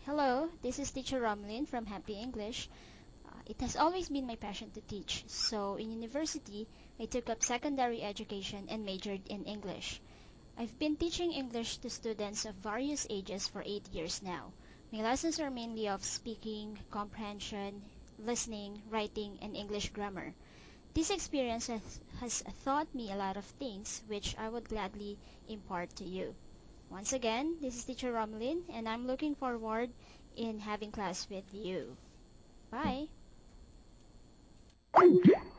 Hello, this is Teacher Romlin from Happy English. It has always been my passion to teach, so in university, I took up secondary education and majored in English. I've been teaching English to students of various ages for 8 years now. My lessons are mainly of speaking, comprehension, listening, writing, and English grammar. This experience has taught me a lot of things which I would gladly impart to you. Once again, this is Teacher Romlin, and I'm looking forward in having class with you. Bye.